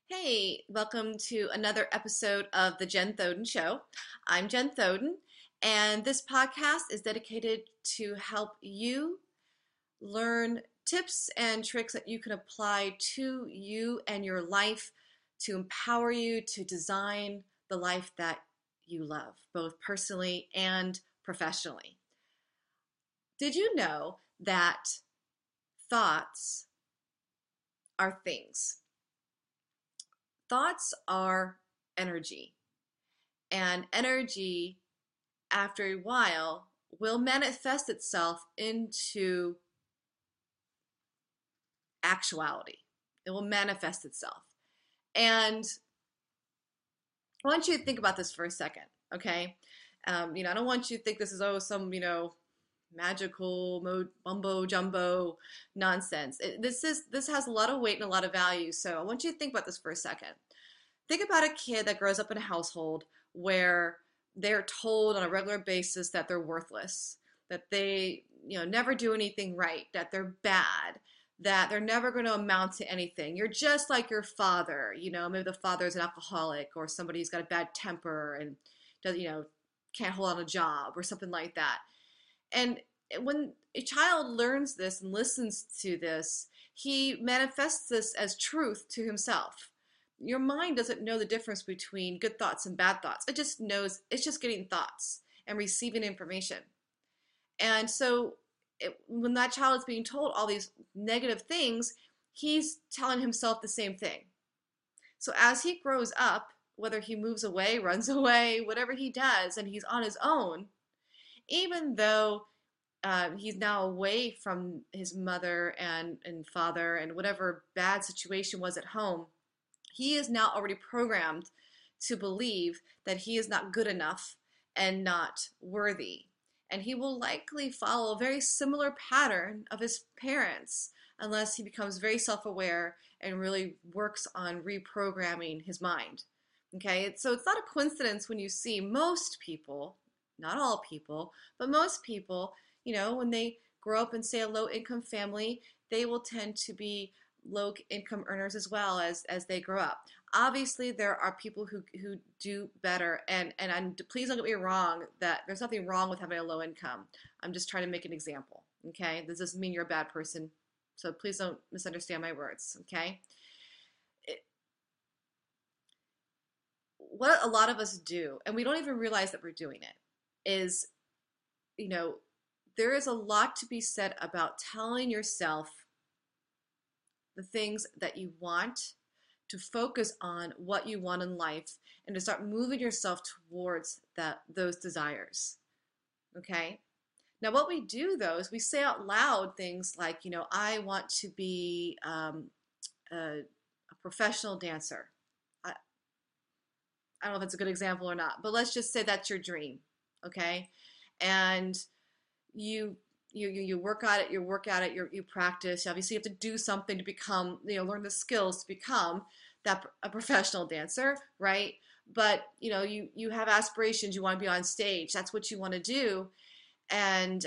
Hey, welcome to another episode of The Jen Thoden Show. I'm Jen Thoden, and this podcast is dedicated to help you learn tips and tricks that you can apply to you and your life to empower you to design the life that you love, both personally and professionally. Did you know that thoughts are things? Thoughts are energy. And energy, after a while, will manifest itself into actuality. It will manifest itself. And I want you to think about this for a second, okay? I don't want you to think this is, some, magical mumbo jumbo nonsense. This has a lot of weight and a lot of value. So I want you to think about this for a second. Think about a kid that grows up in a household where they're told on a regular basis that they're worthless, that they, never do anything right, that they're bad, that they're never going to amount to anything. You're just like your father, maybe the father's an alcoholic or somebody who's got a bad temper and does, can't hold on a job or something like that. And when a child learns this and listens to this, he manifests this as truth to himself. Your mind doesn't know the difference between good thoughts and bad thoughts. It just knows it's just getting thoughts and receiving information. And so when that child is being told all these negative things, he's telling himself the same thing. So as he grows up, whether he moves away, runs away, whatever he does, and he's on his own, even though he's now away from his mother and father and whatever bad situation was at home, he is now already programmed to believe that he is not good enough and not worthy. And he will likely follow a very similar pattern of his parents unless he becomes very self-aware and really works on reprogramming his mind. Okay, so it's not a coincidence when you see most people, not all people, but most people, when they grow up in, say, a low-income family, they will tend to be low income earners as well as they grow up. Obviously, there are people who do better, and please don't get me wrong that there's nothing wrong with having a low income. I'm just trying to make an example, okay? This doesn't mean you're a bad person, so please don't misunderstand my words, okay? What a lot of us do, and we don't even realize that we're doing it, is, there is a lot to be said about telling yourself the things that you want, to focus on what you want in life, and to start moving yourself towards those desires. Okay? Now, what we do, though, is we say out loud things like, I want to be a professional dancer. I don't know if it's a good example or not, but let's just say that's your dream. Okay? And you work at it, you practice. Obviously, you have to do something to become, learn the skills to become a professional dancer, right? But you have aspirations. You want to be on stage. That's what you want to do, and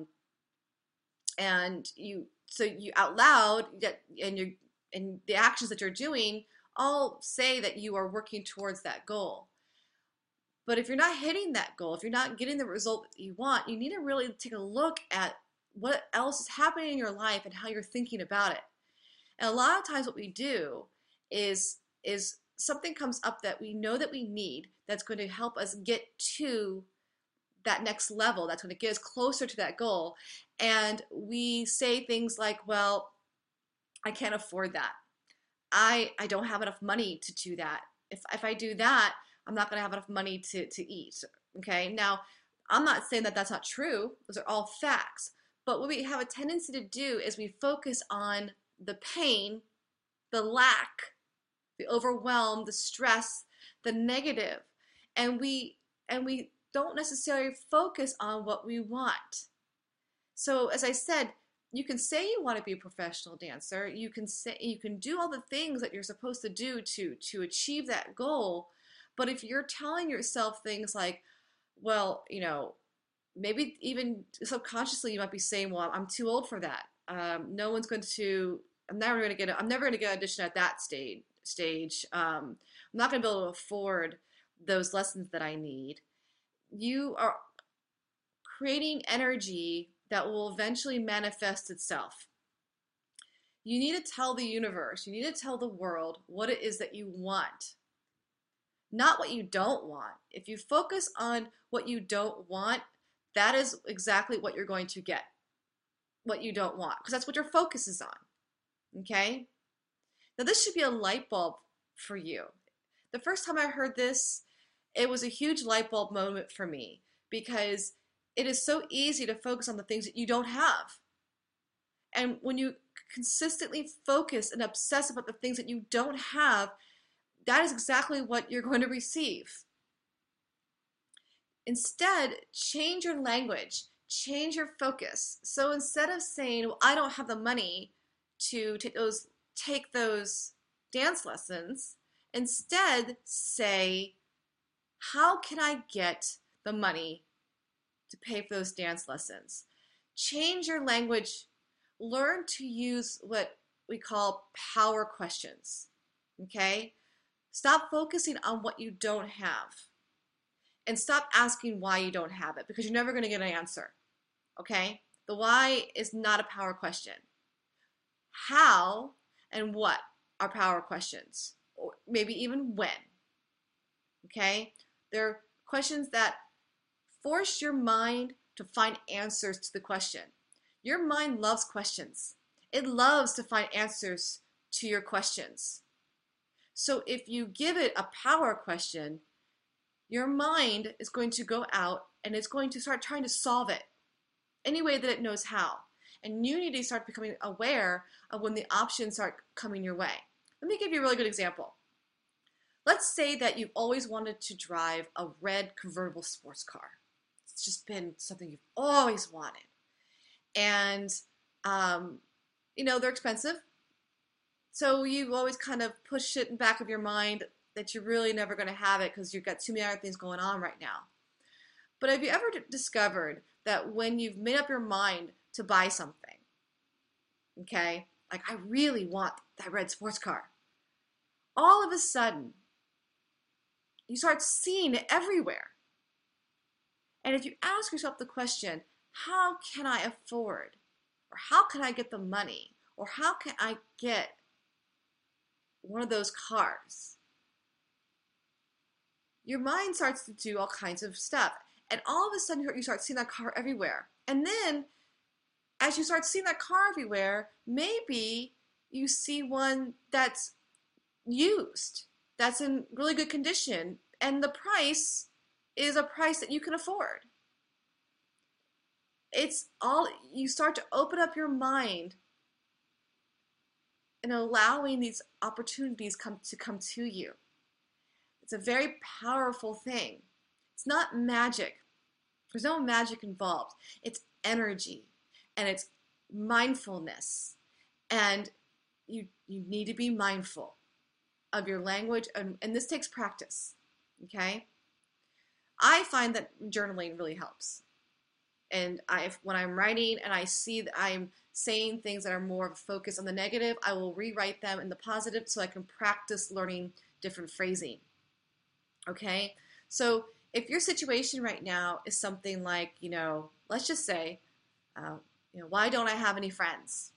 you out loud and the actions that you're doing all say that you are working towards that goal. But if you're not hitting that goal, if you're not getting the result that you want, you need to really take a look at what else is happening in your life and how you're thinking about it. And a lot of times what we do is something comes up that we know that we need that's going to help us get to that next level, that's going to get us closer to that goal. And we say things like, well, I can't afford that. I don't have enough money to do that. If I do that, I'm not going to have enough money to eat. Okay. Now, I'm not saying that that's not true. Those are all facts. But what we have a tendency to do is we focus on the pain, the lack, the overwhelm, the stress, the negative, and we don't necessarily focus on what we want. So, as I said, you can say you want to be a professional dancer. You can do all the things that you're supposed to do to achieve that goal. But if you're telling yourself things like, well, maybe even subconsciously you might be saying, well, I'm too old for that. No one's going to I'm never going to get an audition at that stage. I'm not going to be able to afford those lessons that I need. You are creating energy that will eventually manifest itself. You need to tell the universe, you need to tell the world what it is that you want, not what you don't want. If you focus on what you don't want, that is exactly what you're going to get, what you don't want, because that's what your focus is on, okay? Now, this should be a light bulb for you. The first time I heard this, it was a huge light bulb moment for me, because it is so easy to focus on the things that you don't have. And when you consistently focus and obsess about the things that you don't have, that is exactly what you're going to receive. Instead, change your language, change your focus. So instead of saying, well, I don't have the money to take those dance lessons, instead say, how can I get the money to pay for those dance lessons? Change your language. Learn to use what we call power questions, okay? Stop focusing on what you don't have and stop asking why you don't have it, because you're never going to get an answer, okay? The why is not a power question. How and what are power questions, or maybe even when, okay? They're questions that force your mind to find answers to the question. Your mind loves questions. It loves to find answers to your questions. So if you give it a power question, your mind is going to go out and it's going to start trying to solve it any way that it knows how. And you need to start becoming aware of when the options start coming your way. Let me give you a really good example. Let's say that you've always wanted to drive a red convertible sports car. It's just been something you've always wanted. And, they're expensive. So you always kind of push it in the back of your mind that you're really never going to have it because you've got too many other things going on right now. But have you ever discovered that when you've made up your mind to buy something, okay, like I really want that red sports car, all of a sudden you start seeing it everywhere. And if you ask yourself the question, how can I afford, or how can I get the money, or how can I get one of those cars? Your mind starts to do all kinds of stuff. And all of a sudden you start seeing that car everywhere. And then as you start seeing that car everywhere, maybe you see one that's used, that's in really good condition, and the price is a price that you can afford. It's all, you start to open up your mind and allowing these opportunities come to you. It's a very powerful thing. It's not magic. There's no magic involved. It's energy and it's mindfulness. And you need to be mindful of your language, and this takes practice, okay? I find that journaling really helps. And when I'm writing and I see that I'm saying things that are more of a focus on the negative, I will rewrite them in the positive so I can practice learning different phrasing. Okay? So if your situation right now is something like, let's just say, why don't I have any friends?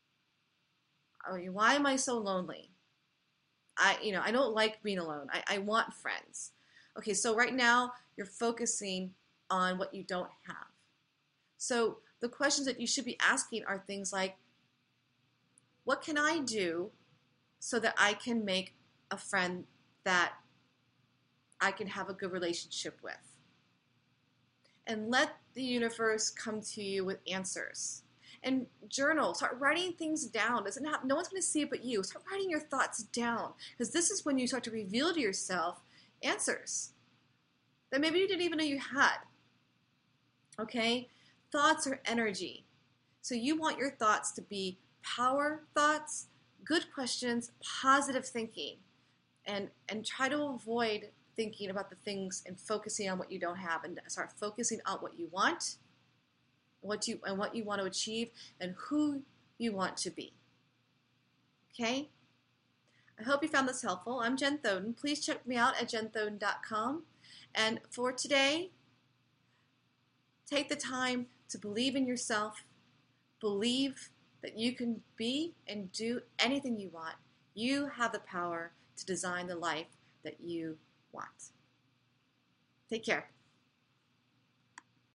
Why am I so lonely? I don't like being alone. I want friends. Okay, so right now you're focusing on what you don't have. So the questions that you should be asking are things like, what can I do so that I can make a friend that I can have a good relationship with? And let the universe come to you with answers. And journal, start writing things down. No one's going to see it but you. Start writing your thoughts down, because this is when you start to reveal to yourself answers that maybe you didn't even know you had. Okay? Thoughts are energy. So you want your thoughts to be power thoughts, good questions, positive thinking, and try to avoid thinking about the things and focusing on what you don't have, and start focusing on what you want, what you want to achieve, and who you want to be. Okay? I hope you found this helpful. I'm Jen Thoden. Please check me out at jenthoden.com. And for today, take the time to believe in yourself. Believe that you can be and do anything you want. You have the power to design the life that you want. Take care.